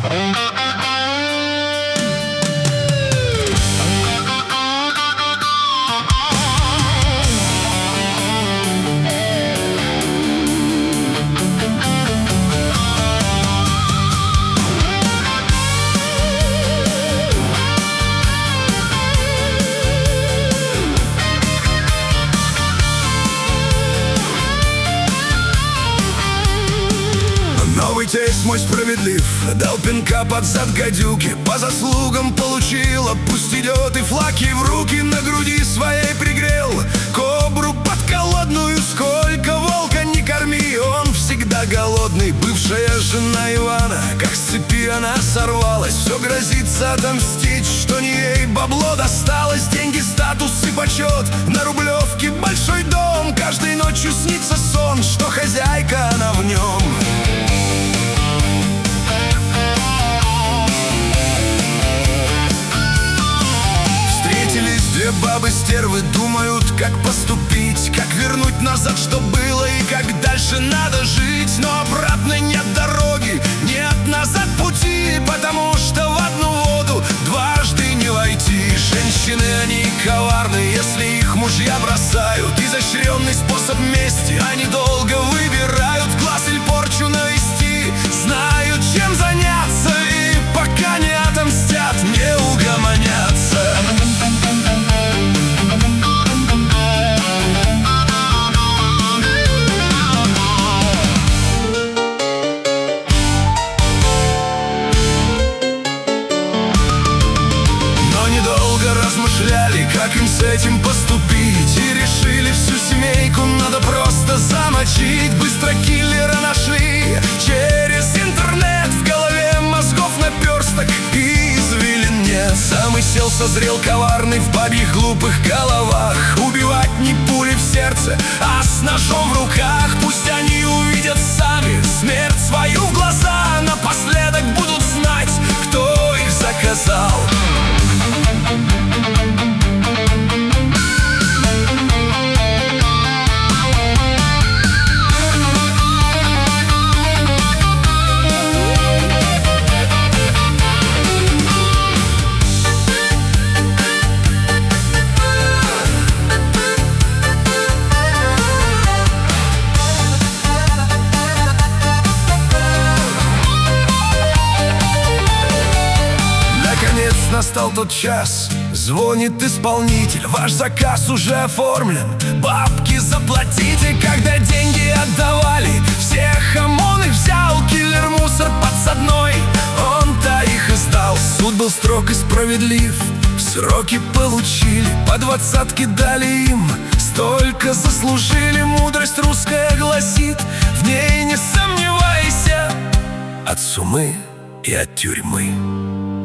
Новый тесть мой справедлив, дал пинка под зад гадюки, по заслугам получил, пусть идет и флаки в руки на груди своей пригрел. Кобру подколодную, сколько волка не корми, он всегда голодный. Бывшая жена Ивана, как с цепи она сорвалась, все грозится отомстить, что не ей бабло досталось. Деньги, статус и почет, на Рублевке большой дом, каждой ночью снится сон, что хозяйка она в нем. Две бабы-стервы думают, как поступить, как вернуть назад, что было, и как дальше надо жить. Но обратно нет дороги, нет назад пути, потому что в одну воду дважды не войти. Женщины, они коварны, если их мужья бросают. Изощренный способ мести, они долго выбирают, глаз или порчу навести, знают, чем заняться, и пока не отомстят, не угомонятся. Как им с этим поступить, и решили, всю семейку надо просто замочить. Быстро киллера нашли через интернет, в голове мозгов наперсток и извилин нет. Самый сел созрел коварный в бабьих глупых головах, убивать не пули в сердце, а с ножом в руках. Пусть они увидят сами смерть свою в глаза, напоследок будут знать, кто их заказал. Настал тот час, звонит исполнитель, ваш заказ уже оформлен, бабки заплатите. Когда деньги отдавали, всех ОМОН их взял, киллер мусор подсадной, он-то их и сдал. Суд был строг и справедлив, сроки получили, по 20-ке дали им, столько заслужили. Мудрость русская гласит, в ней не сомневайся, от сумы и от тюрьмы.